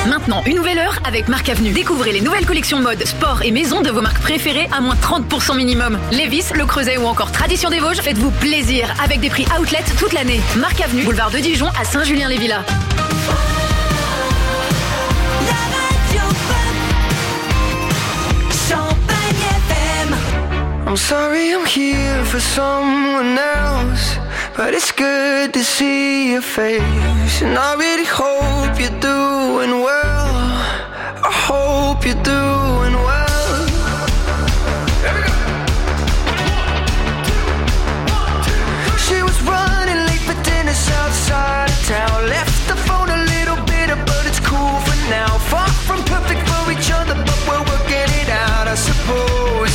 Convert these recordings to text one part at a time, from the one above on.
Maintenant, une nouvelle heure avec Marc Avenue. Découvrez les nouvelles collections mode, sport et maison de vos marques préférées à moins 30% minimum. Levi's, Le Creuset ou encore Tradition des Vosges, faites-vous plaisir avec des prix outlet toute l'année. Marc Avenue, boulevard de Dijon à Saint-Julien-les-Villas. I'm sorry I'm here for someone else, but it's good to see your face. And I really hope you're doing well. I hope you're doing well. She was running late for dinner outside of town. Left the phone a little bitter, but it's cool for now. Far from perfect for each other, but we're working it out, I suppose.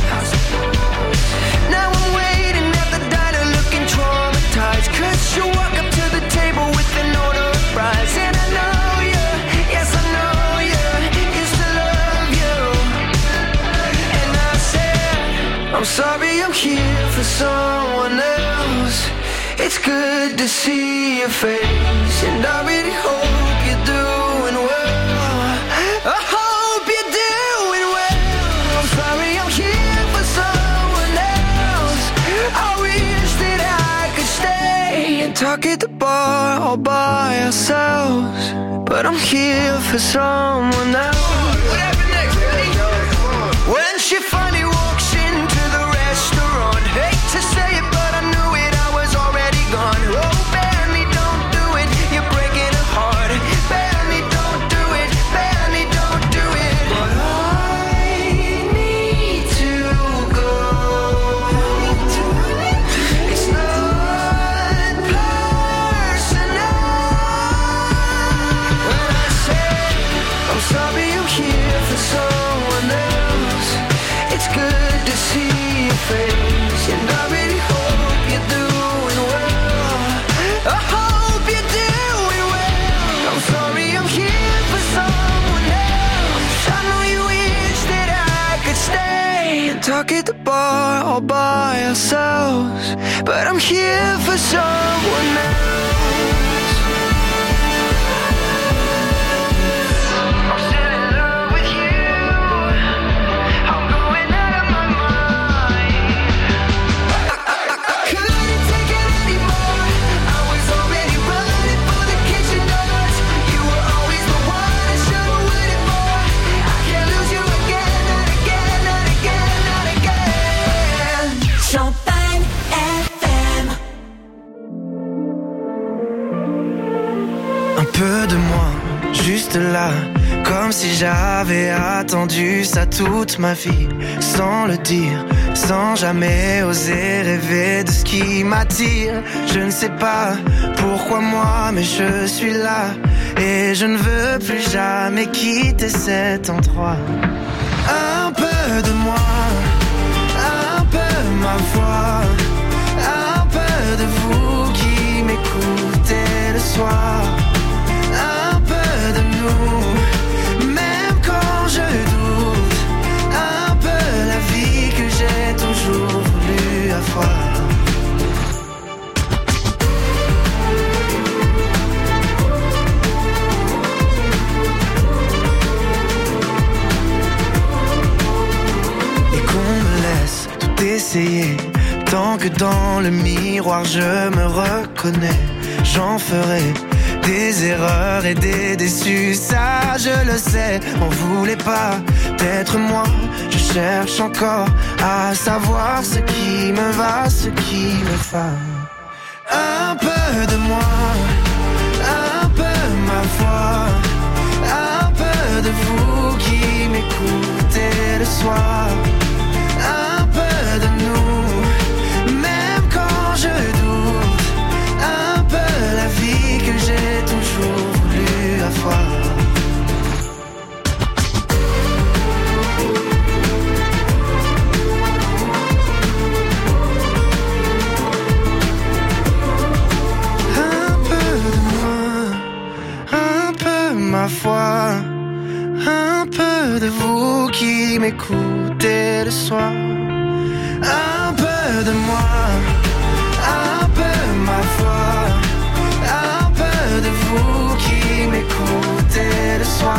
Now I'm waiting at the diner looking traumatized, 'cause you walk up to the table with an order of fries. And I know you, yes I know you, used to love you. And I said, I'm sorry I'm here for someone else. It's good to see your face, and I really hope you're doing well. I hope you're doing well. I'm sorry I'm here for someone else. I wish that I could stay and talk at the bar all by ourselves, but I'm here for someone else. Whatever next, ready? When she finally walks into the restaurant, hate to say it, but I knew it, I was already gone. Oh, Benny, don't do it, you're breaking her heart. Benny, don't do it, Benny, don't do it. But I need to go. It's not personal. When I say I'm sorry I'm here for someone else, it's good to see your face, and I really hope you're doing well. I hope you're doing well. I'm sorry I'm here for someone else. I know you wish that I could stay and talk at the bar all by ourselves, but I'm here for someone else. I'm still in love with you. I'm going out of my mind. I couldn't take it anymore. I was already running for the kitchen doors. You were always the one I should have waited for. I can't lose you again, not again, not again, not again. Champagne FM. Un peu de moi, juste là, comme si j'avais attendu ça toute ma vie, sans le dire, sans jamais oser rêver de ce qui m'attire. Je ne sais pas pourquoi moi, mais je suis là, et je ne veux plus jamais quitter cet endroit. Un peu de moi, un peu ma voix, un peu de vous qui m'écoutez le soir. Un peu de nous, même quand je doute, un peu la vie que j'ai toujours voulu avoir. Et qu'on me laisse tout essayer, tant que dans le miroir je me reconnais, j'en ferai des erreurs et des déçus, ça je le sais. On voulait pas d'être moi, je cherche encore à savoir ce qui me va, ce qui me va. Un peu de moi, un peu ma voix, un peu de vous qui m'écoutez le soir. Un peu de nous, même quand je doute, un peu la vie que j'ai toujours voulu avoir. Un peu de moi, un peu ma foi, un peu de vous qui m'écoutez le soir. Un peu de moi, un peu ma foi, un peu de vous qui m'écoutez le soir.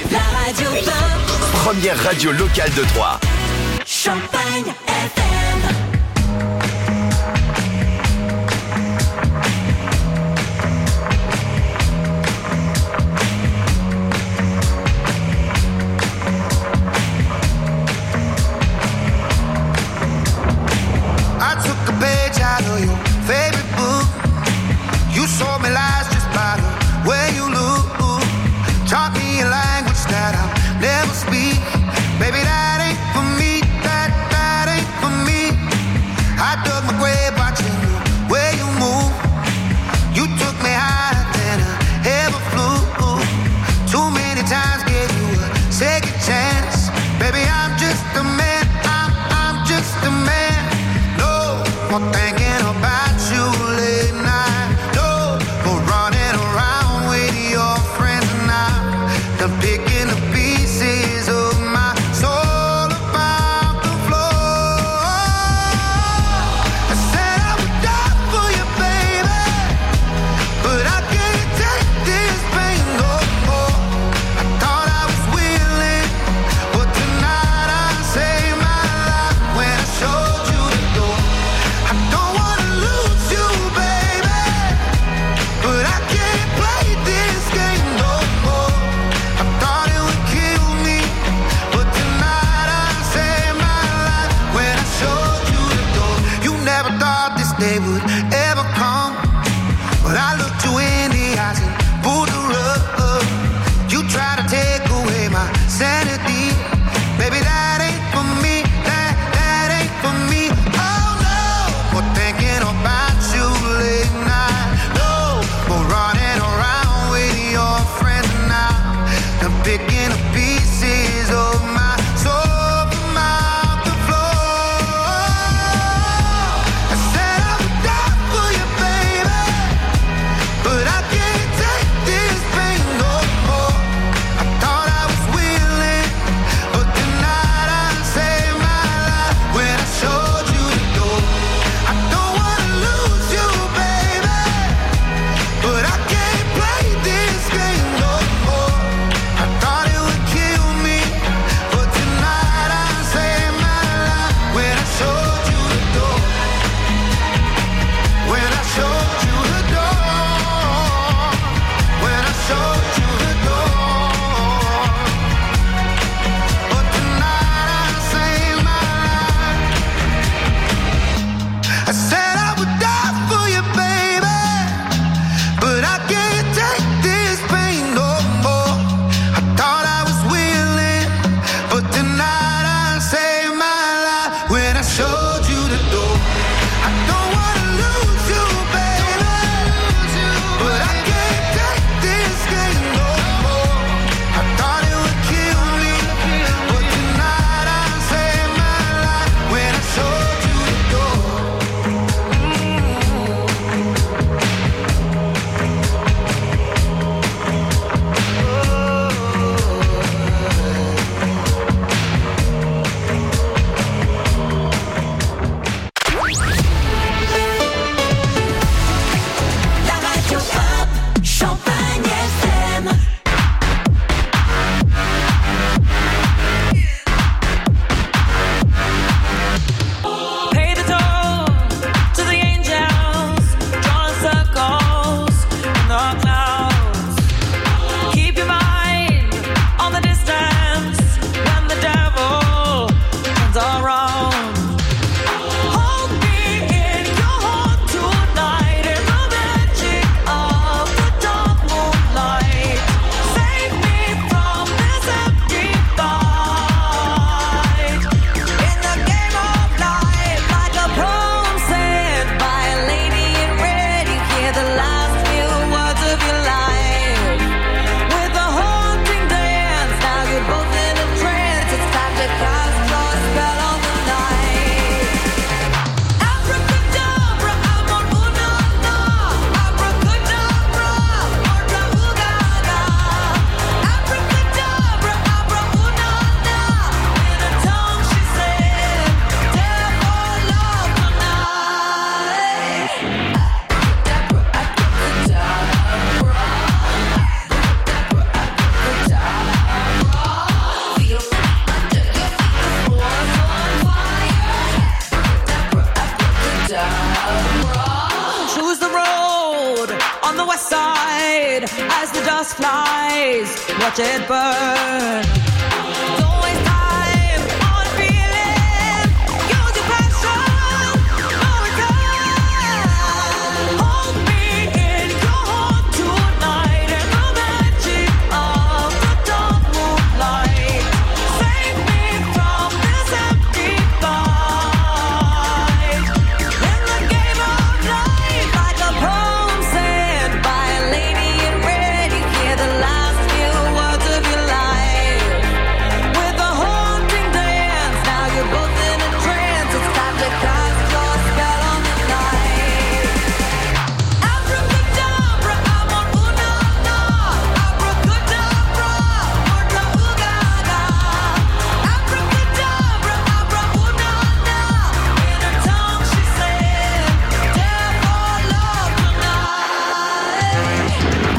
La radio pop. Première radio locale de Troyes. Champagne FM. I took a page out of your favorite book. You sold me lies just by the way you look. Taught me a language that I'll never speak. Baby, that ain't for me. That ain't for me. gas flies, watch it burn. Don't waste time on feeling, use your passion, no return. Hold me in your heart tonight, and the magic of the dark moonlight. Save me from this empty fight. In the game of life, like a poem said by a lady in red, you hear the last few words of your life. With a haunting dance, now you're both in a trance. It's time to cast your spell on the night. Abracadabra, I'm on una-na. Abracadabra, murda ooga-ga. Abracadabra, abra-una-na. In her tongue she said, "Death or love tonight."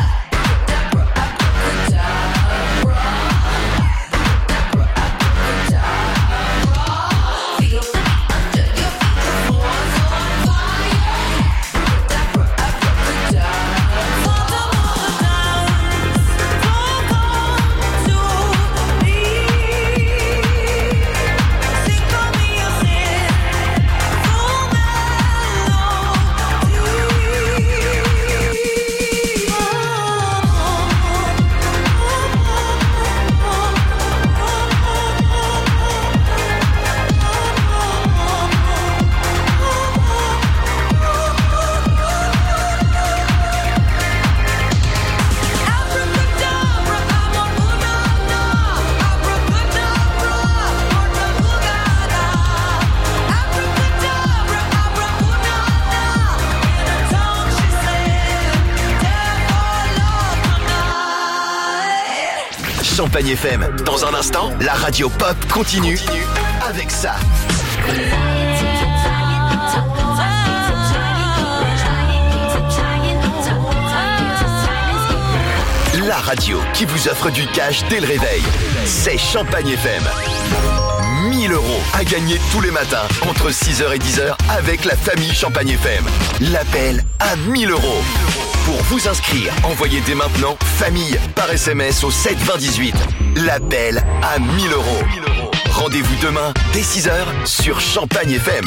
Champagne FM. Dans un instant, la radio pop continue avec ça. La radio qui vous offre du cash dès le réveil. C'est Champagne FM. 1000 € à gagner tous les matins entre 6h et 10h avec la famille Champagne FM. L'appel à 1000 €. Pour vous inscrire, envoyez dès maintenant famille par SMS au 7 20 18. L'appel à 1000 €. Rendez-vous demain dès 6h sur Champagne FM.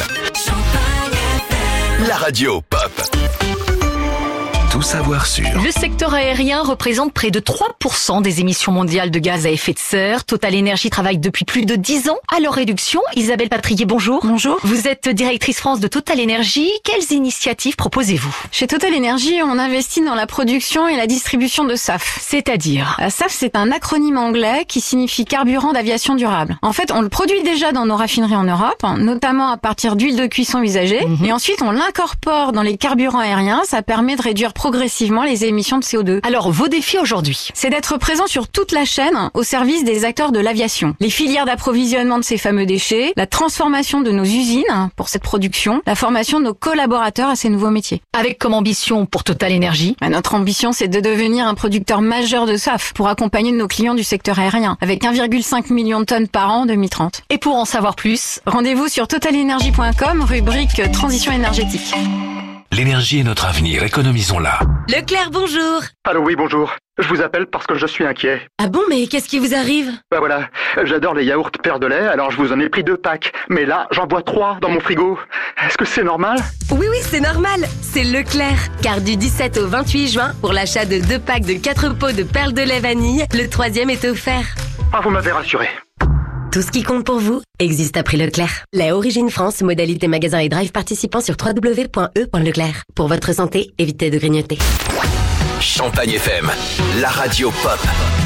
La radio pop. Tout savoir sur. Le secteur aérien représente près de 3% des émissions mondiales de gaz à effet de serre. Total Energy travaille depuis plus de 10 ans à leur réduction. Isabelle Patrier, bonjour. Bonjour. Vous êtes directrice France de Total Energy. Quelles initiatives proposez-vous? Chez Total Energy, on investit dans la production et la distribution de SAF. C'est-à-dire? SAF, c'est un acronyme anglais qui signifie carburant d'aviation durable. En fait, on le produit déjà dans nos raffineries en Europe, notamment à partir d'huile de cuisson usagée. Et ensuite, on l'incorpore dans les carburants aériens. Ça permet de réduire progressivement les émissions de CO2. Alors, vos défis aujourd'hui? C'est d'être présent sur toute la chaîne au service des acteurs de l'aviation. Les filières d'approvisionnement de ces fameux déchets, la transformation de nos usines pour cette production, la formation de nos collaborateurs à ces nouveaux métiers. Avec comme ambition pour Total Energy? Notre ambition, c'est de devenir un producteur majeur de SAF pour accompagner nos clients du secteur aérien, avec 1,5 million de tonnes par an en 2030. Et pour en savoir plus, rendez-vous sur totalenergy.com, rubrique transition énergétique. L'énergie est notre avenir, économisons-la. Leclerc, bonjour. Allô, oui, bonjour. Je vous appelle parce que je suis inquiet. Ah bon, mais qu'est-ce qui vous arrive? Bah voilà, j'adore les yaourts Père de lait, alors je vous en ai pris 2 packs. Mais là, j'en bois 3 dans mon frigo. Est-ce que c'est normal? Oui, c'est normal. C'est Leclerc. Car du 17 au 28 juin, pour l'achat de 2 packs de 4 pots de perles de lait vanille, le 3e est offert. Ah, vous m'avez rassuré. Tout ce qui compte pour vous existe à prix Leclerc. Lait Origine France, modalité magasin et drive participant sur www.e.leclerc. Pour votre santé, évitez de grignoter. Champagne FM, la radio pop.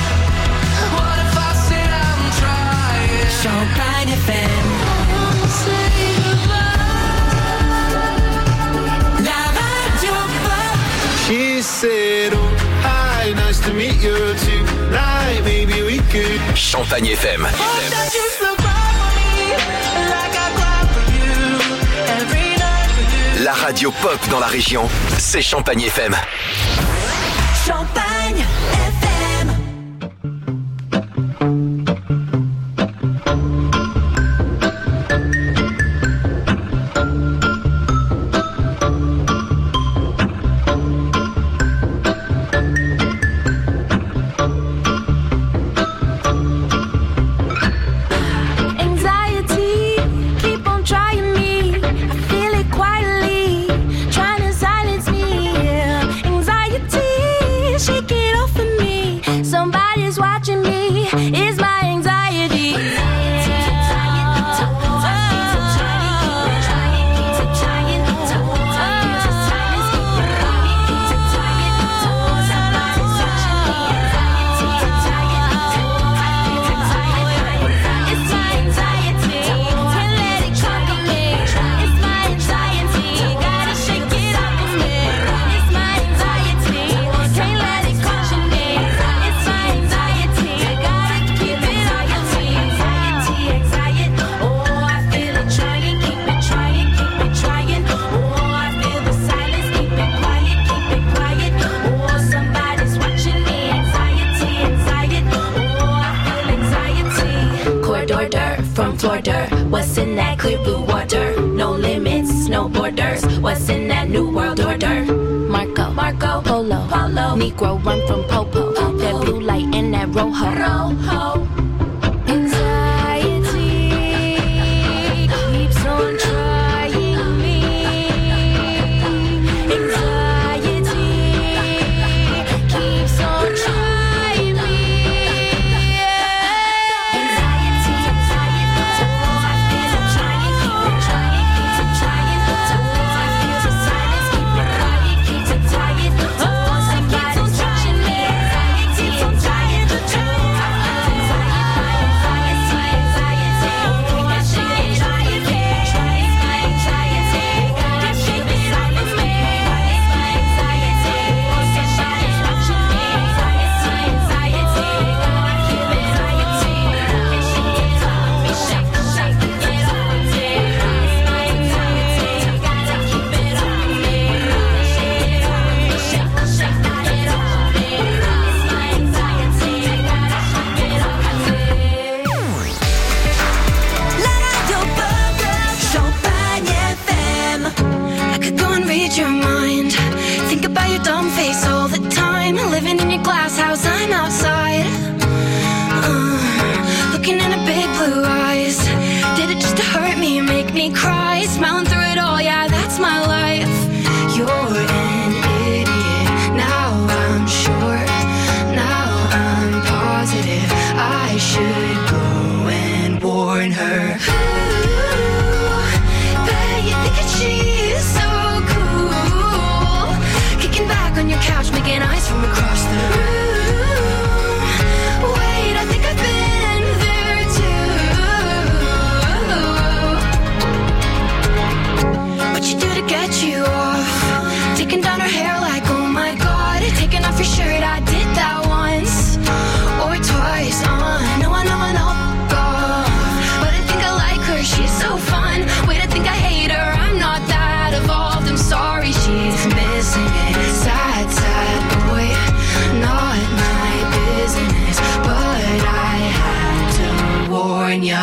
Champagne FM. La radio pop. She said, oh, hi, nice to meet you tonight. Maybe we could. Champagne FM. La radio pop dans la région, c'est Champagne FM. Champagne FM. What's in that clear blue water? No limits, no borders. What's in that new world order? Marco, Polo, Negro run from Popo. That blue light and that rojo. Anxiety keeps on trying me. Anxiety keeps on trying me. Anxiety, to all I feel, I'm trying, keep it trying, keep it trying. To all I feel, the silence, keep it quiet, keep it tired. To all somebody's watching me. Anxiety, I'm trying to Champagne FM. I could go and read your mind. Think about your dumb face all the time. Living in your glass house, I'm outside. Looking into big blue eyes. Did it just to hurt me, make me cry? Smiling through it all, yeah, that's my life. You're an idiot. Now I'm sure. Now I'm positive. I should go and warn her. Bet you think that she's so cool. Kicking back on your couch, making eyes from across the room. Wait, I think I've been there too. What you do to get you off? Taking down her hair like, oh my god. Taking off your shirt, I did that once or twice. No, I know, God. But I think I like her, she's so fun. Wait, I think I hate her, I'm not that evolved. I'm sorry, she's missing it. Sad, sad boy, not my business. But I had to warn ya.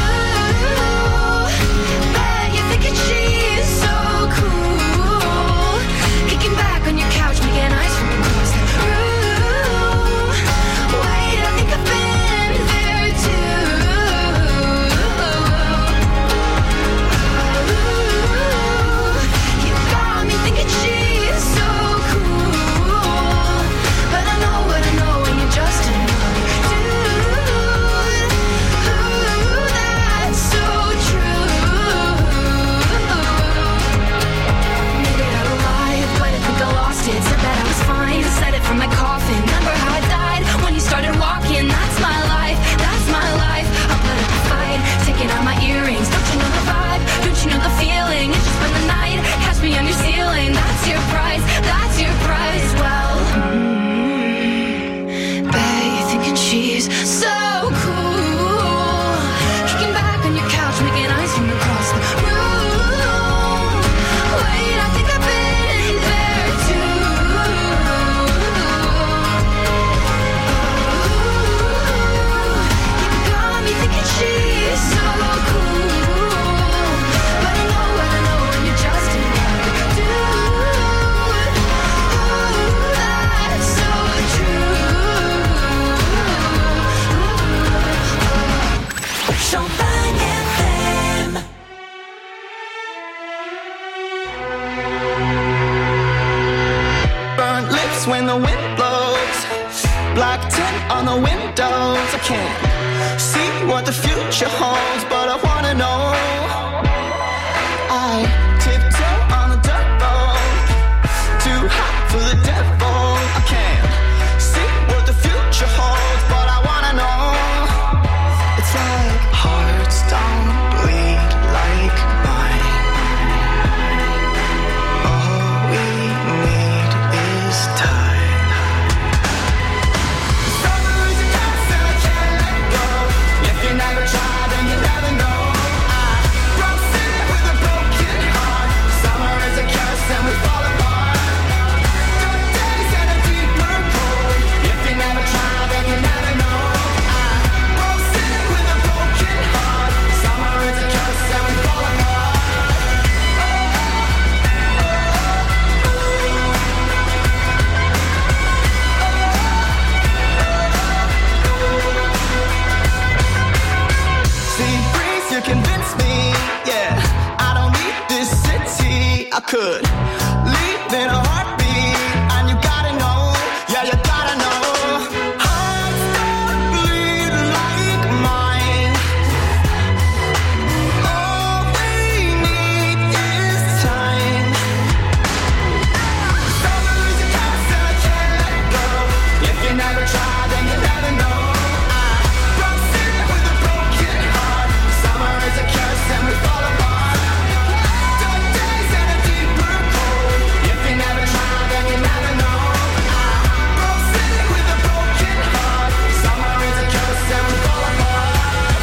Bet you're thinking she's so cool. Kicking back on your couch, making eyes from across the room. Wait, I think I've been there too. You got me thinking she's so cool. But I know what I know, and you're just another dude. That's so true. Made it out alive, but I think I lost it. Said that I was fine, said it from my coffin. Remember how I died when you started walking? That's my life, that's my life. I'll put up a fight, taking out my earrings. Don't you know the vibe? Don't you know the feeling? It's just been the night, catch me on your ceiling. That's your price, that's your price. Well, bet you're thinking she's so cool. Kicking back on your couch, making eyes from across the room. Wait, I think I've been there too. You got me thinking she's so cool. But I know what I know, and you're just another dude. That's so true. Champagne FM. Burnt lips when the wind blows. Black tint on the windows. I can't see what the future holds, but I wanna know. I tiptoe on the dirt road. Too hot for the devil. I can't see what the future holds, but I wanna know. It's like hearts don't bleed like mine. All we need is time. Summer is a dance and I can't let go. If you never try, then you never know. I See, breeze, you convince me, yeah. I don't need this city. I could leave in a heartbeat, and you gotta know, yeah, you gotta know. Hearts don't bleed like mine. All we need is time. Summer is a curse and I can't let go. If you never try, then you never know. And we fall apart. Dark days and a deeper cold. If you never try, then you never know. Broke city with a broken heart. Summer is a curse and we fall apart.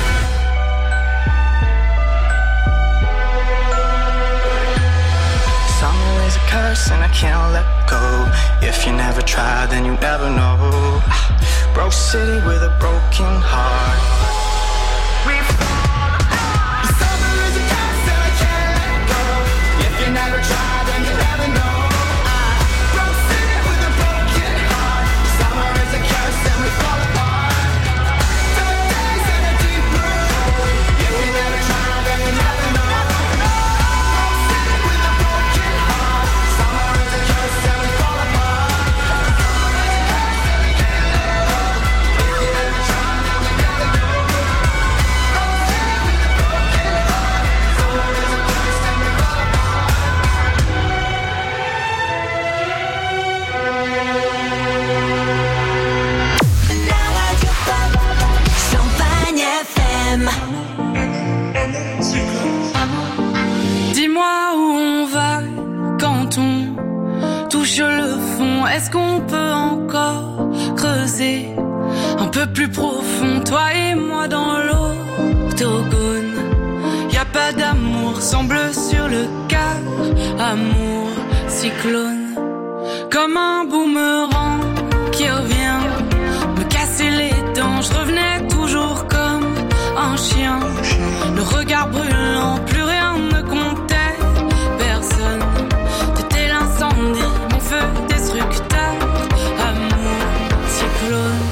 Summer is a curse and I can't let go. If you never try, then you never know. Broke city with a broken heart. We you never try, then you never know. Broke city with a broken heart. Summer is a curse and we fall apart. Dark days and a deeper cold. If you never try, then you never know. Broke city with a broken heart. Summer is a curse and we fall apart. If you never try, then you never know. Broke city with a broken heart. Summer is a curse and we fall apart. Champagne FM. Dis-moi où on va quand on touche le fond. Est-ce qu'on peut encore creuser un peu plus profond, toi et moi dans l'octogone? Y a pas d'amour, semble sur le quart. Amour, cyclone, comme un boomerang qui revient me casser les dents. Je revenais toujours comme un chien, le regard brûlant, plus rien ne comptait. Personne, t'étais l'incendie, mon feu destructeur. Amour, cyclone.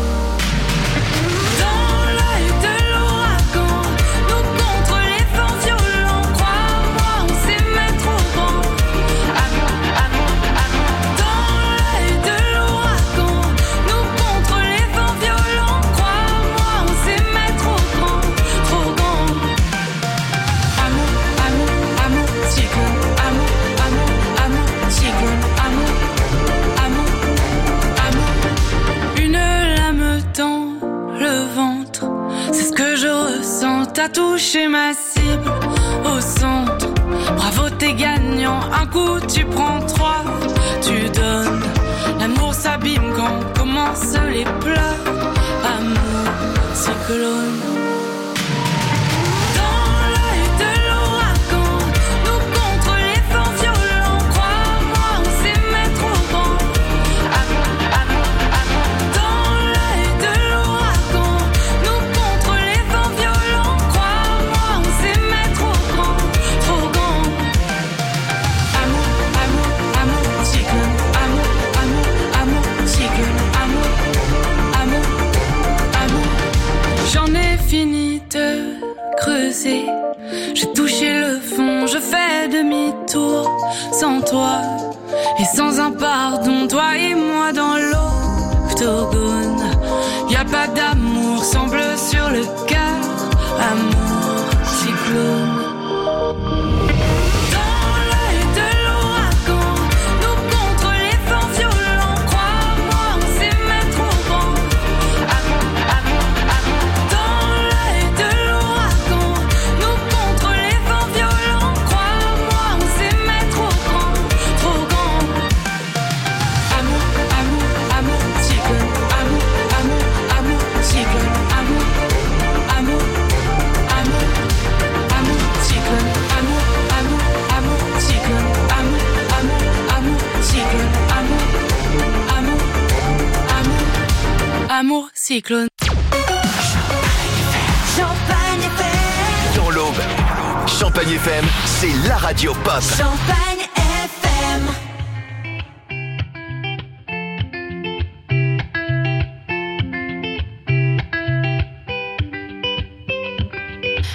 Dans l'œil de l'ouragan, nous contre les vents violents. Crois-moi, on s'aimait trop grand. Amour, amour, amour. Dans l'œil de l'ouragan, nous contre les vents violents. Crois-moi, on s'aimait trop grand, trop grand. Amour, amour, amour, cyclone. Amour, amour, amour, cyclone. Amour, amour, amour. Une lame dans le ventre, c'est ce que je ressens. T'as touché ma cible au centre. Bravo, t'es gagnant. Un coup, tu prends trois, tu donnes. L'amour s'abîme quand commencent les pleurs. Amour, cyclone. Dans l'œil de l'ouragan, nous contre les vents violents. Crois-moi, on s'aimait trop grand. Amour, amour, amour. Dans l'œil de l'ouragan, nous contre les vents violents. Crois-moi, on s'aimait trop grand, trop grand. Amour, amour, amour, cyclone. Amour, amour, amour, cyclone. Amour, amour, amour. J'en ai fini de creuser. J'ai touché le fond, je fais demi-tour. Sans toi et sans un pardon, toi et moi dans l'octogone. Y a pas d'amour, semble sur le cœur. Amour, cyclone. Dans l'œil de l'ouragan, nous contre les vents violents. Crois-moi, on s'aimait trop grand. Amour, amour, amour. Dans l'œil de l'ouragan, nous contre les vents violents. Crois-moi, on s'aimait trop grand, trop grand. Amour, amour, amour, cyclone. Amour, amour, amour, cyclone. Amour, amour, amour, amour, cyclone. Amour, amour, amour, cyclone. Amour, amour, amour, cyclone. Amour, amour, amour, amour, cyclone. Champagne FM. Dans l'aube, Champagne FM, c'est la radio pop. Champagne FM.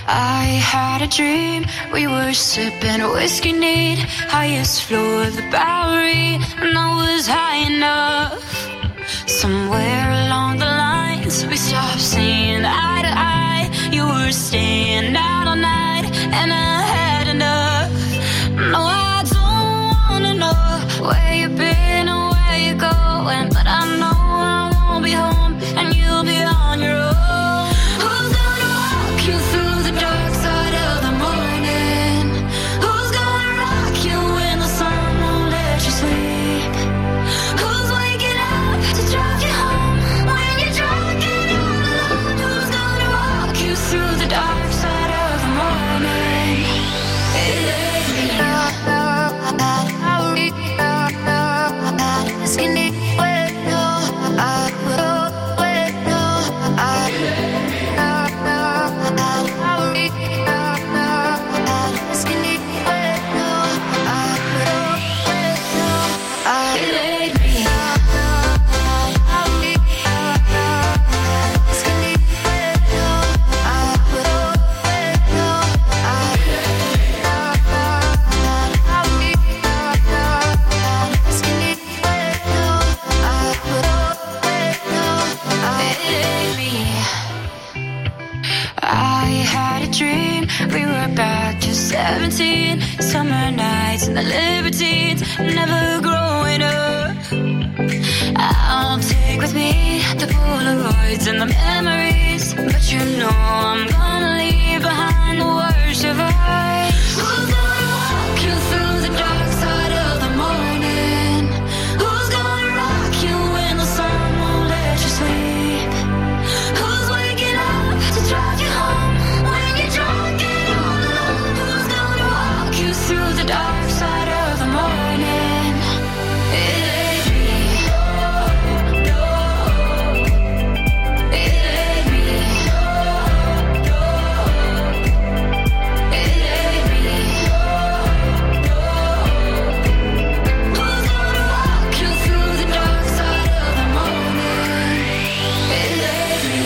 I had a dream, we were sipping whiskey neat, highest floor of the Bowery, and I was high enough. Somewhere along the lines, we stopped seeing eye to eye. You were staying out all night, and I had enough. No, I don't wanna know where you've been or where you're going, but I know I won't be home, and you'll be on your own. Who's gonna walk you through the dark side of the morning? Who's gonna rock you when the sun won't let you sleep? Who's waking up to drive you home when you're drunk and all alone? Who's gonna walk you through the dark side of the morning? We were back to 17, summer nights and the libertines, never growing up. I'll take with me the Polaroids and the memories, but you know I'm gonna leave behind the worst of us. Who's gonna walk you through the dark side of the morning? Who's gonna rock you when the sun won't let you sleep? Who's waking up to drive you home when you're drunk and all alone? Who's gonna walk you through the dark side of the morning? It ain't me. No, it ain't me. No, it ain't me. Who's gonna walk you through the dark side of the morning? It ain't me.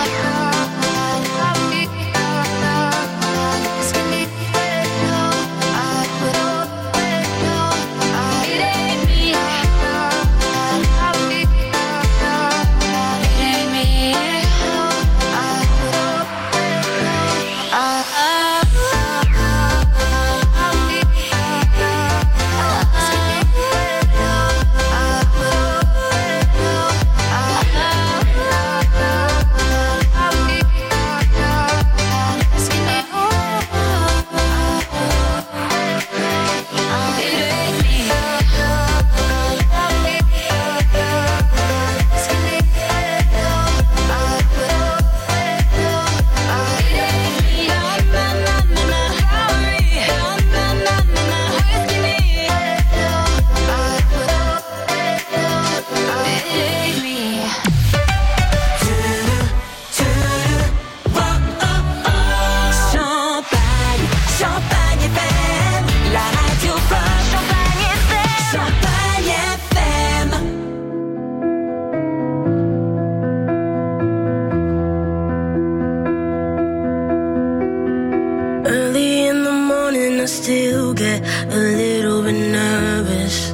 Early in the morning, I still get a little bit nervous.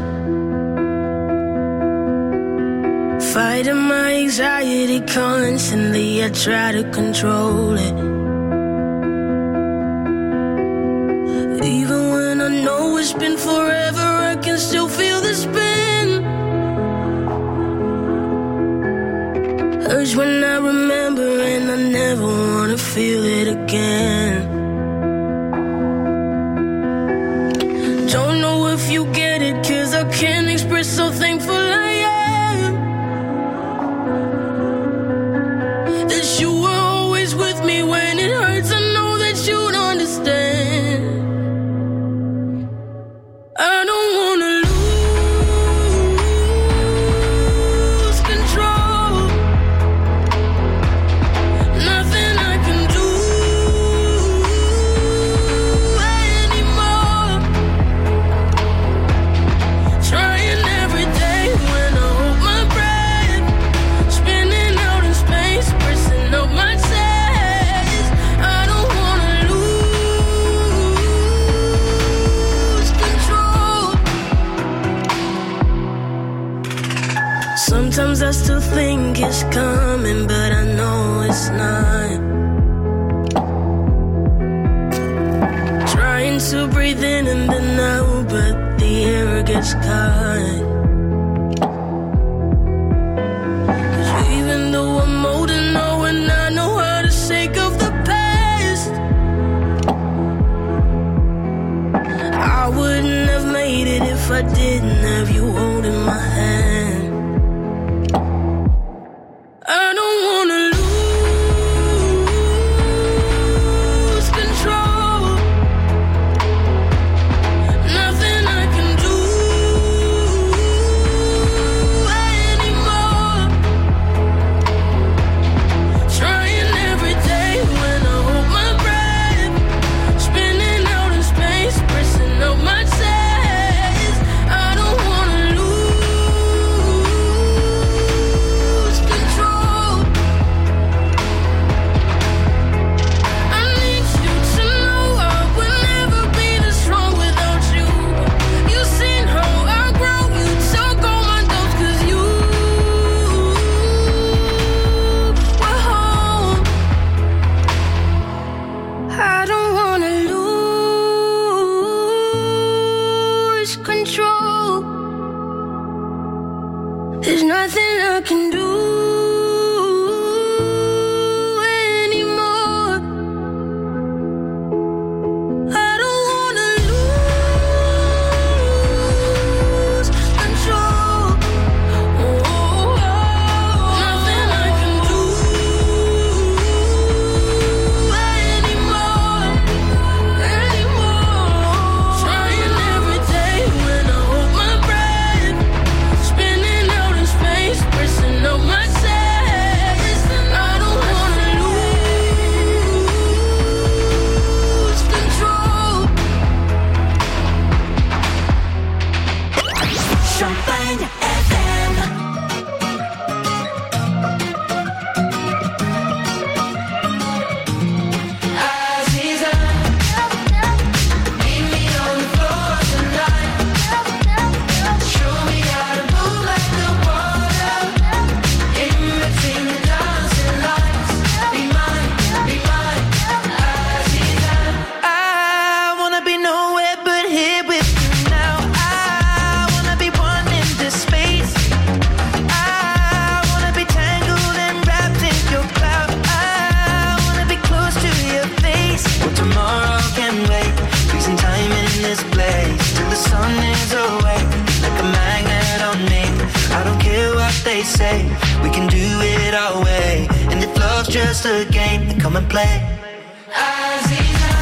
Fighting my anxiety constantly, I try to control it. Even when I know it's been forever, I can still feel the spin. Urge when I remember, and I never wanna feel it again. Don't know if you get it, 'cause I can't express how thankful I am that you were always with me when it hurts. I know that you'd understand. I don't wanna lose control. Nothing I can do it's coming, but I know it's not. Trying to breathe in and then out, but the air gets caught. 'Cause even though I'm old and know and I know how to shake off the past, I wouldn't have made it if I didn't have you holding my hand. I don't wanna lose control. Nothing I can do anymore. Trying every day when I hold my breath, spinning out in space, pressing out my chest. I don't wanna lose control. I need you to know I would never be this strong without you. You've seen how I grow, you took all my doubts 'cause you were home. I don't wanna lose control. There's nothing I can do anymore. I don't wanna lose control. Nothing I can do anymore. Trying every day when I hold my breath, spinning out in space, pressing out my chest. I don't wanna lose control. Champagne FM. Aziza, meet me on the floor tonight. Show me how to move like the water. In between the dancing lights. Be mine, Aziza. I wanna be nowhere but here with you now. I wanna be one in this space. I wanna be tangled and wrapped in your cloud. I wanna be close to your face. Well, tomorrow can wait. Freezing time in this place till the sun is away. Like a magnet on me. I don't care what they say. We can do it our way. And if love's just a game, then come and play. Aziza,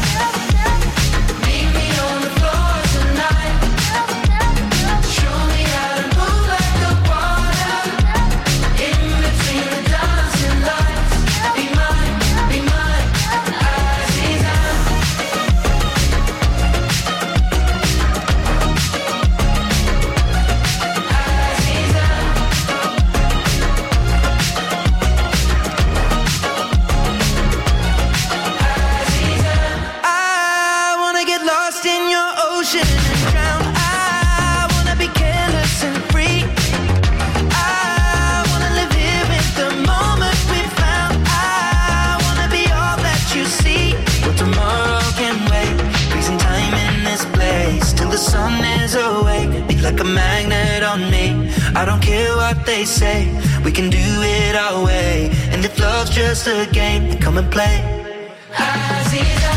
meet me on the floor tonight. Show me how to move like the water. In between the dancing lights. Be mine, Aziza. I wanna get lost in your ocean and drown. I wanna be careless and free. I wanna live here in the moment we found. I wanna be all that you see. Well, tomorrow can wait. Freezing time in this place till the sun is awake. Be like a magnet on me. I don't care what they say. We can do it our way. And if love's just a game, then come and play. Aziza,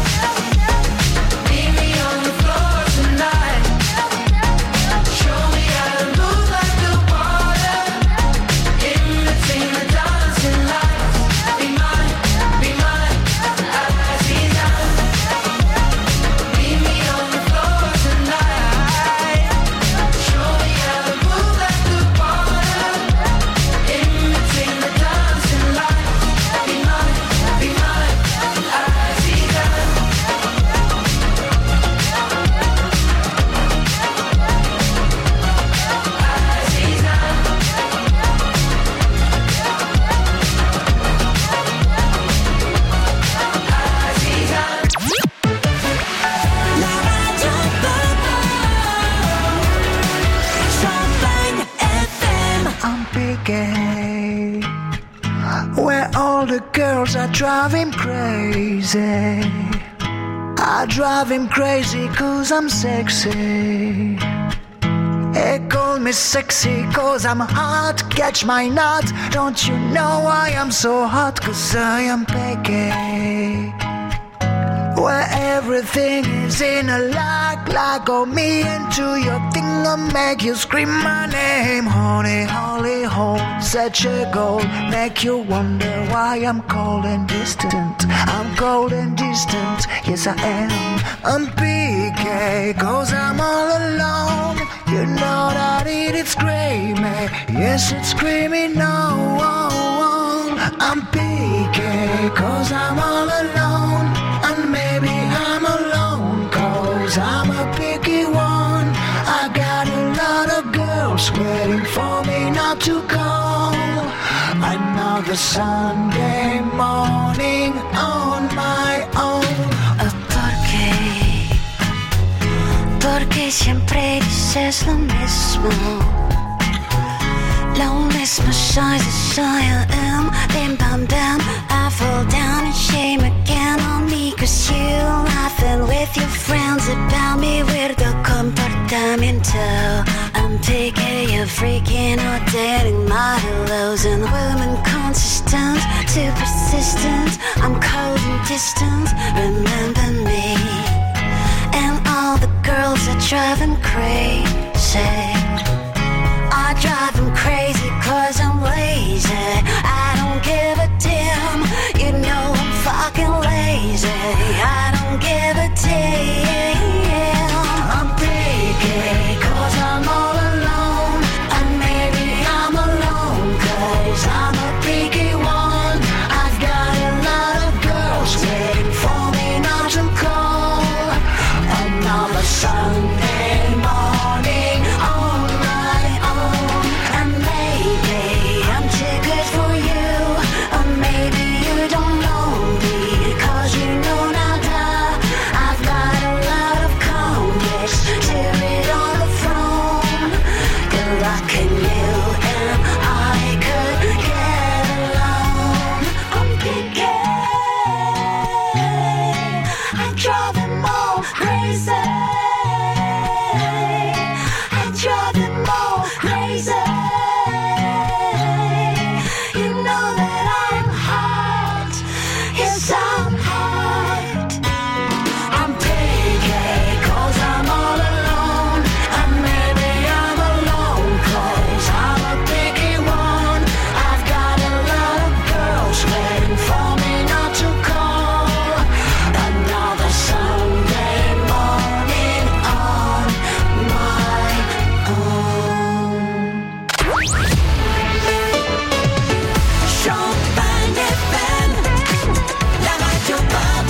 meet me on the floor tonight. Show me how to move like the water. In between the dancing lights. Be mine, Aziza. Meet me on the floor tonight. Show me how to move like the water. In between the dancing lights. Be mine, Aziza. drive him crazy. I drive him crazy 'cause I'm sexy. They call me sexy 'cause I'm hot. Catch my nut. Don't you know I am so hot? 'Cause I am picky. Where everything is in a lock on me into your thing and make you scream my name. Honey, holy hole, such a goal. Make you wonder why I'm cold and distant. I'm cold and distant, yes I am. I'm PK, 'cause I'm all alone. You know that it's screaming, yes it's screaming no. I'm PK, 'cause I'm all alone. And maybe I'm alone 'cause I'm a picky one. I got a lot of girls waiting for me not to call. Another Sunday morning on my own. Porque siempre dices lo mismo. Lo mismo soy I am. Bim bam bam, I fall down and shame again on me. 'Cause you laughing with your friends about me. Weirdo comportamiento. I'm picky, you're freaking out, dating modelos and women consistent, too persistent. I'm cold and distant, remember me. And all the girls that drive him crazy. I drive him crazy 'cause I'm lazy. I don't give a damn. You know I'm fucking lazy. I don't give a damn. I'm picky 'cause I'm all alone. And maybe I'm alone 'cause I'm a picky one. I've got a lot of girls waiting for me not to call. Another Sunday morning on my own. And maybe I'm too good for you. Or maybe you don't know me 'cause you know nada. I've got a lot of complex to it on the throne. Good luck in you and I could get alone. I'm picky. I drive them all crazy. I drive them all crazy. You know that I'm hot. Yes, I'm hot. I'm picky 'cause I'm all alone. And maybe I'm alone 'cause I'm a picky one. I've got a lot of girls waiting for me not to call. Another Sunday morning on my own. Champagne FM, la radio pop.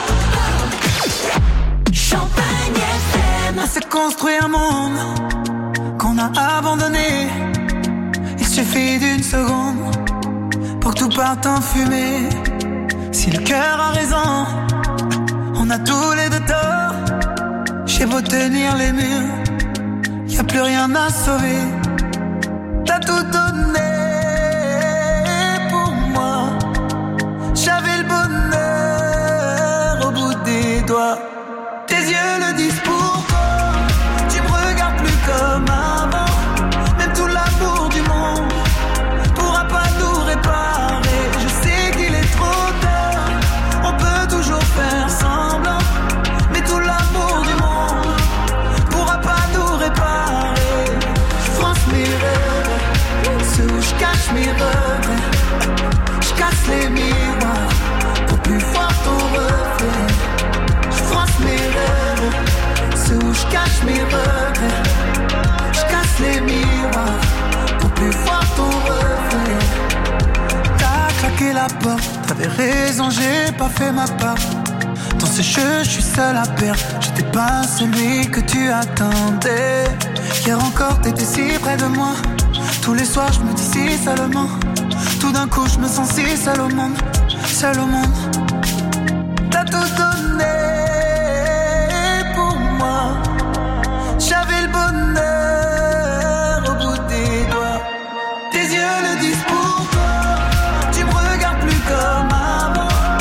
Champagne FM. On s'est construit un monde qu'on a abandonné. Il suffit d'une seconde pour que tout parte en fumée. Si le cœur a raison, on a tous les deux tort. J'ai beau tenir les murs, y a plus rien à sauver. T'as tout donné pour moi. J'avais le bonheur au bout des doigts. Tes yeux le disent pourquoi. Tu me regardes plus comme avant. Même tout l'amour du monde pourra pas nous réparer. Je sais qu'il est trop tard. On peut toujours faire semblant. Mais tout l'amour du monde pourra pas nous réparer. Je fronce mes rêves, ceux où je cache mes regrets. Je casse les miroirs pour plus voir ton reflet. Je fronce mes rêves, ceux où je cache mes regrets. Je casse les miroirs pour plus voir ton reflet. T'as claqué la porte, t'avais raison, j'ai pas fait ma part. Dans ce jeu, je suis seul à perdre. J'étais pas celui que tu attendais. Hier encore, t'étais si près de moi. Tous les soirs, je me dis si seulement. Tout d'un coup, je me sens si seul au monde. Seul au monde. T'as tout donné pour moi. J'avais le bonheur au bout des doigts. Tes yeux le disent pourquoi. Tu me regardes plus comme avant.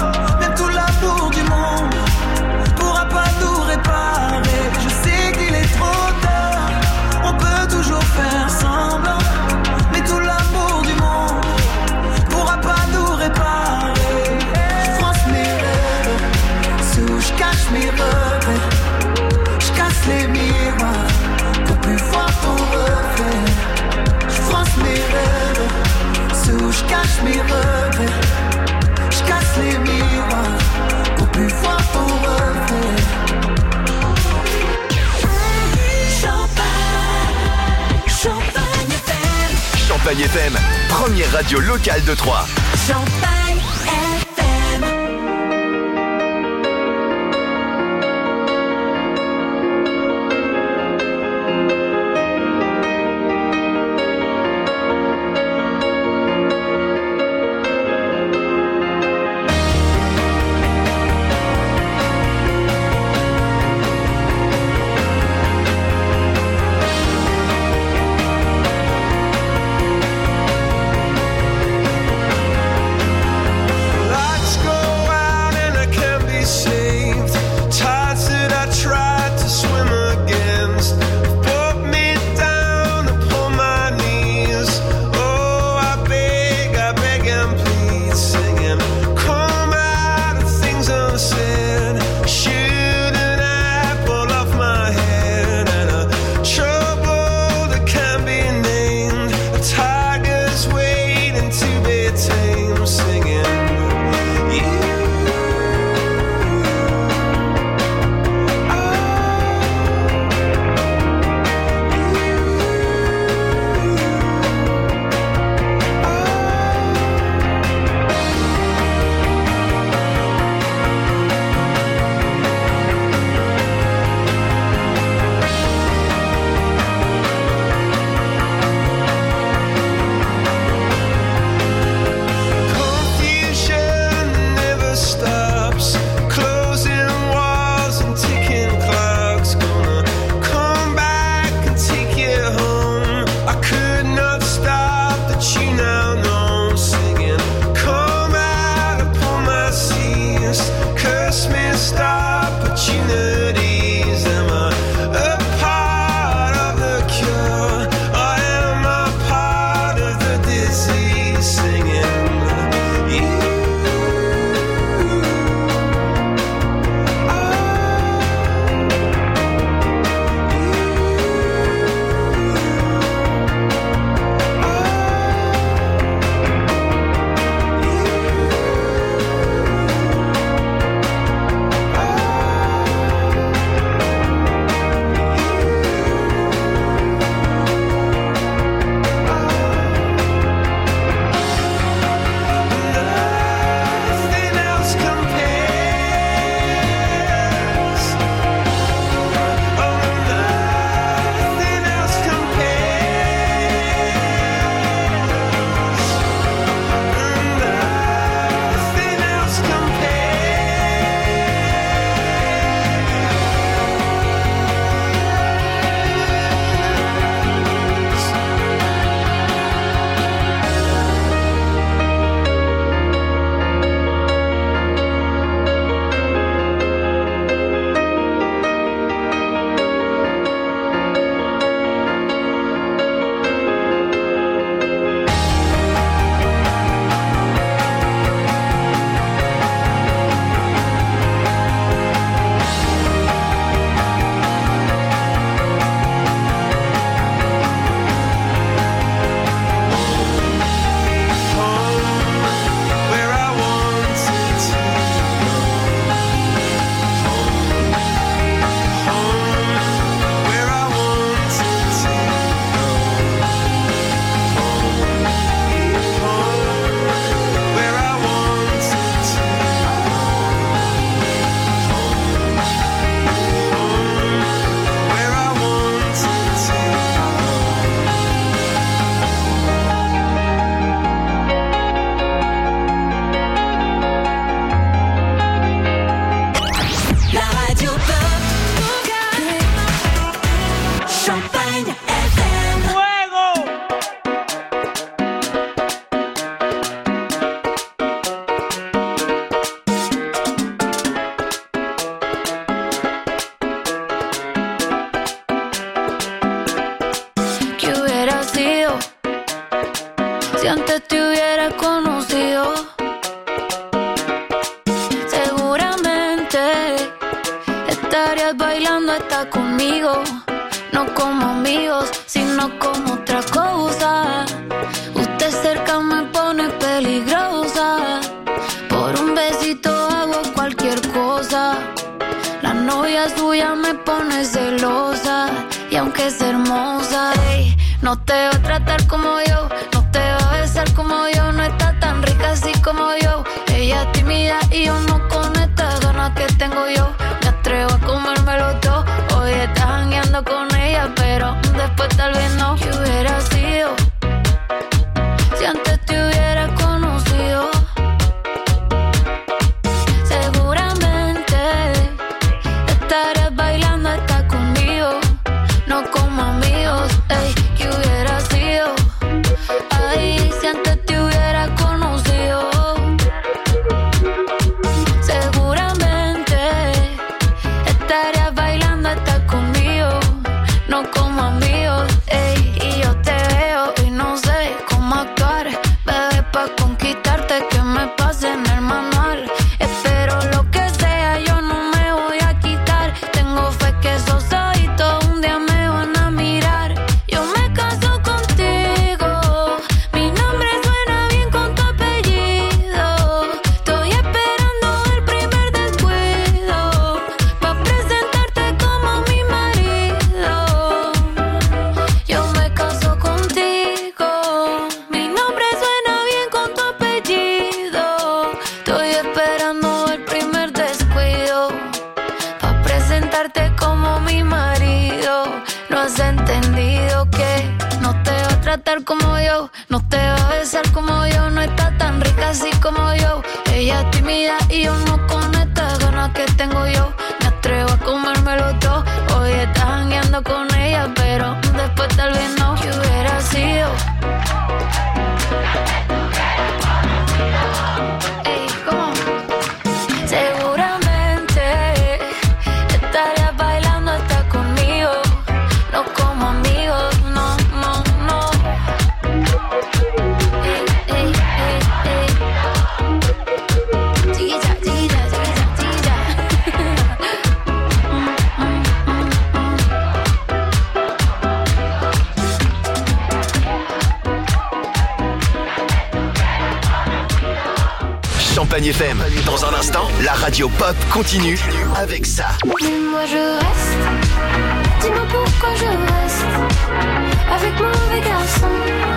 Champagne FM, première radio locale de Troyes. Champagne FM. Lights go out and I can't be saved. Tides that I tried to swim against brought me down upon my knees. Oh, I beg and plead, singing, come out of things unsaid. Shoot an apple off my head and a trouble that can't be named. A tiger's waiting to be tamed, singing. Confusion never stops. Closing walls and ticking clocks. Gonna come back and take you home. I could not stop the tune now, no. Singing, come out upon my seas. Curse missed opportunities. Am I a part of the cure? Or am I part of the disease? Singing, nothing else compares. Oh, nothing else compares. Nothing else where I wanted to where I wanted to where I wanted to where I wanted La radio pop. Champagne FM. ¿Qué hubiera sido si antes te hubiera conocido? Seguramente estarías bailando hasta conmigo, no como amigos, sino como otra cosa. Usted cerca me pone peligrosa, por un besito hago cualquier cosa. La novia suya me pone celosa, y aunque es hermosa, ey, no te va a tratar como yo, no te tengo yo. Me atrevo a comérmelo todo. Hoy estás jangueando con ella, pero después tal vez no. ¿Qué hubiera sido si antes te hubiera conocido? Seguramente estarías bailando hasta conmigo, no como amigos. Ey, ¿qué hubiera sido? Ay, si antes te hubiera conocido. Seguramente estarías bailando hasta conmigo, no como amigos. Ey, y yo te veo y no sé cómo actuar, bebé, pa' conquistarte que me pase en el manual. Espero lo que sea, yo no me voy a quitar. Tengo fe que esos ojitos un día me van a mirar. Yo me caso contigo, mi nombre suena bien con tu apellido. Estoy esperando el primer descuido pa' presentarte como mi marido. Yo me caso contigo, mi nombre suena bien con tu apellido. Estoy esperando el primer descuido pa' presentarte como mi marido. No has entendido que no te va a tratar como yo, no te va a besar como yo, no está tan rica así como yo. Ella es tímida y yo no con estas ganas que tengo yo. Me atrevo a comérmelo todo. Hoy estás jangueando con ella, pero después tal vez no. ¿Qué hubiera sido? Ey, ¿cómo? Seguramente estarías bailando hasta conmigo, no como amigos, no, no, no. Ey, ey, ey, ey. Chiquilla, chiquilla, chiquilla, chiquilla. Champagne FM. Dans un instant, la radio pop continue avec ça. Mais moi je reste. Dis-moi pourquoi je reste avec mon mauvais garçon.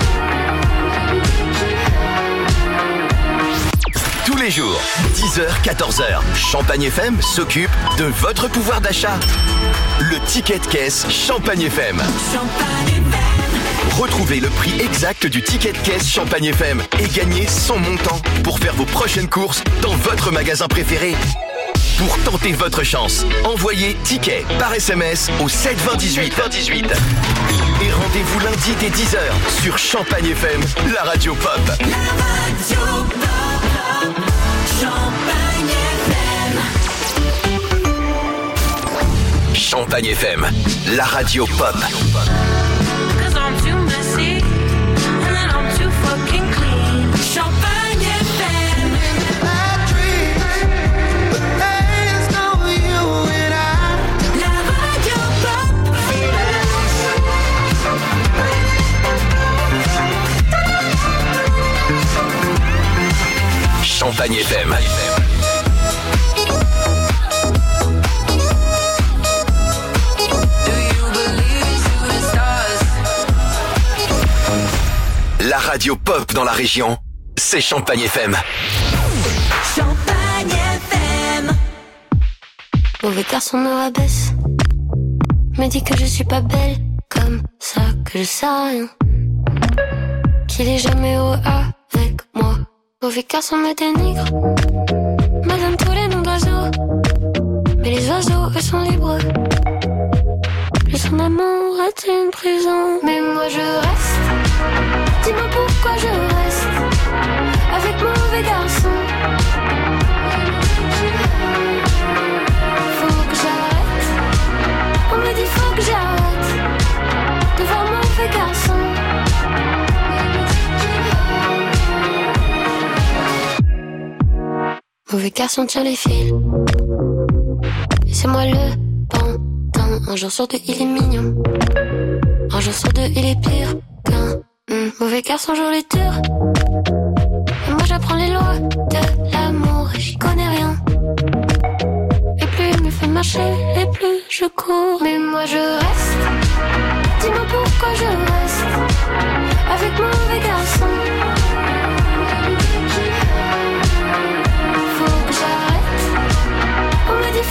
Tous les jours, 10h, 14h, Champagne FM s'occupe de votre pouvoir d'achat. Le ticket de caisse Champagne FM. Retrouvez le prix exact du ticket de caisse Champagne FM et gagnez son montant pour faire vos prochaines courses dans votre magasin préféré. Pour tenter votre chance, envoyez ticket par SMS au 7 20 18 et rendez-vous lundi dès 10h sur Champagne FM, la radio pop. La radio pop. Champagne FM. Champagne FM, la radio pop. Cause I'm too messy, and then I'm too fucking clean. Champagne FM. La radio pop. Champagne FM. La radio pop dans la région, c'est Champagne FM. Champagne FM. Mauvais garçon me rabaisse, me dit que je suis pas belle, comme ça que je sais rien, qu'il est jamais heureux avec moi. Mauvais garçon me dénigre, me donne tous les noms d'oiseaux, mais les oiseaux eux sont libres. Plus son amour est une prison, mais moi je reste. Dis-moi pourquoi je reste avec mon mauvais garçon. Faut que j'arrête. On me dit faut que j'arrête de voir mon mauvais garçon. Mauvais garçon tire les fils, et c'est moi le pantin. Un jour sur deux il est mignon, un jour sur deux il est pire qu'un mauvais garçon joue les tours. Et moi j'apprends les lois de l'amour et j'y connais rien. Et plus il me fait marcher, et plus je cours. Mais moi je reste. Dis-moi pourquoi je reste avec mon mauvais garçon. Faut que j'arrête. On me dit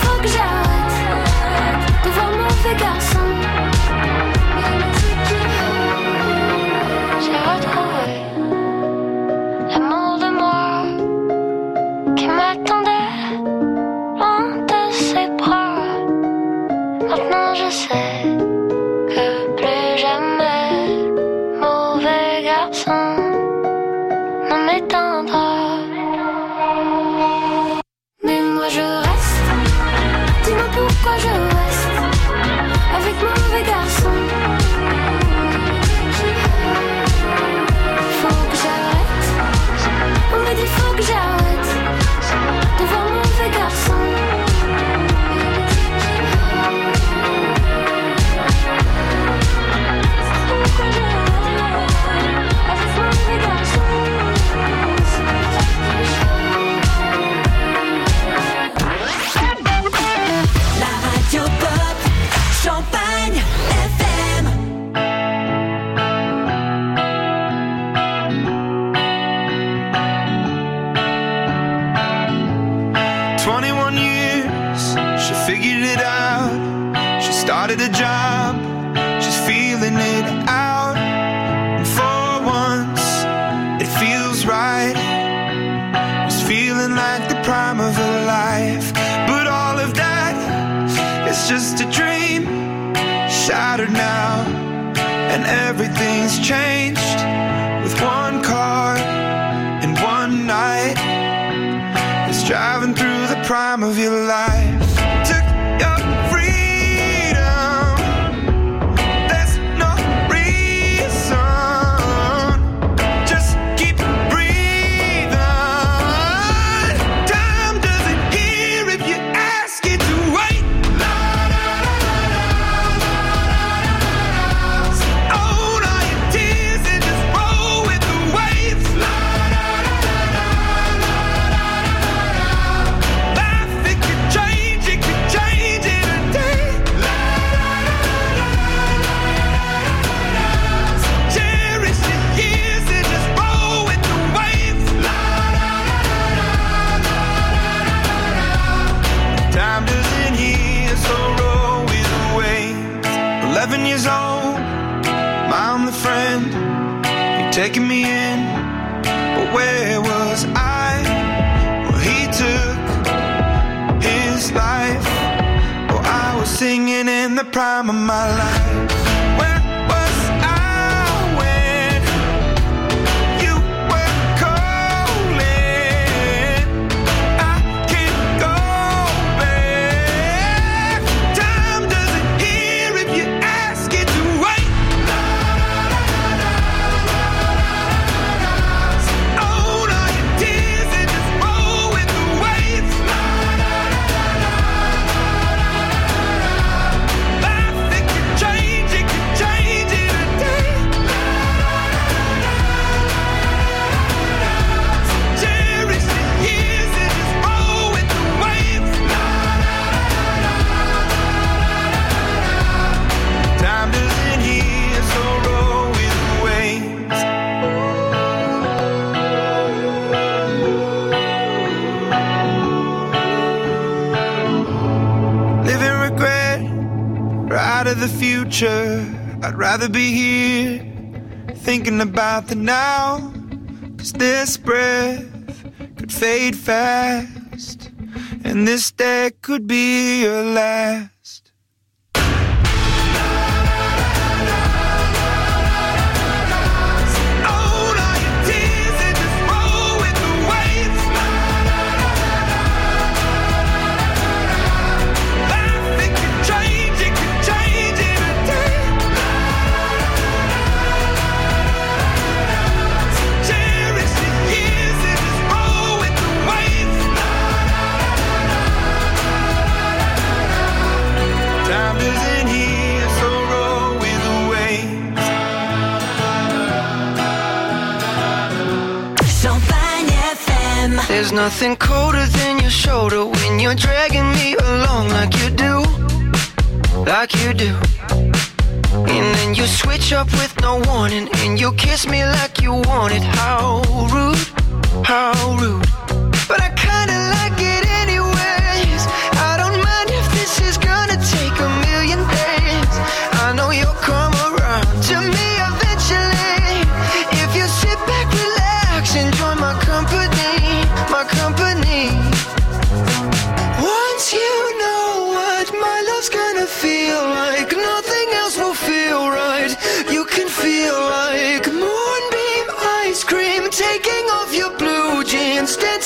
mauvais garçon. Faut que j'arrête. On me dit faut que j'arrête de voir mauvais garçon. La radio pop, Champagne FM. She figured it out. She started a job. She's feeling it out. And for once, it feels right. It's feeling like the prime of her life. But all of that is just a dream. Shattered now. And everything's changed. With one car and one night. It's driving through the prime of your life. Took your freedom. There's no reason. Just keep breathing. Time doesn't hear if you ask it to wait. Own all your tears and just roll with the waves. Life, it could change in a day. Cherish the years and just roll with the waves. Time doesn't heal, so roll with the waves. 11 years old, I'm the friend. You taking me in, but where was I? Well, he took his life. Oh, I was singing in the prime of my life. Where was I when you were calling? I can't go back. Time doesn't hear if you ask it to wait. Own all your tears and just roll with the waves. Life, it could change in a day. Cherish the years and just roll with the waves. Time doesn't heal, so roll with the waves. Living regret, right of the future. I'd rather be here, thinking about the now. 'Cause this breath could fade fast, and this day could be your last. Own all your tears and just roll with the waves. Life, it could change in a day. Cherish the years and just roll with the waves. Time doesn't heal, so roll with the waves. Champagne FM. There's nothing colder than your shoulder when you're dragging me along like you do. Like you do. And then you switch up with no warning, and you kiss me like you want it. How rude, how rude. But I kinda like it anyways. I don't mind if this is gonna take a million days. I know you'll come around to me eventually. If you sit back, relax, enjoy my company, my company. Once you know what my love's gonna feel like, nothing else will feel right. You can feel like moonbeam ice cream, taking off your blue jeans, dancing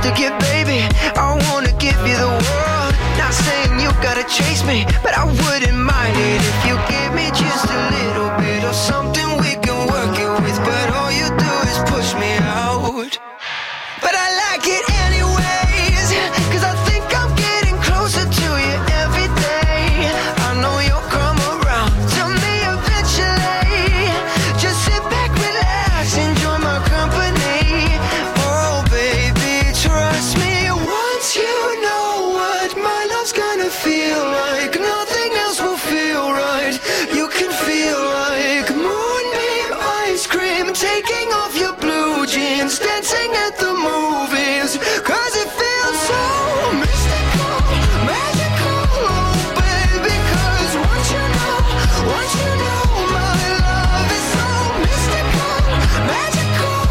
to give, baby. I wanna give you the world. Not saying you gotta chase me, but I wouldn't mind it if you give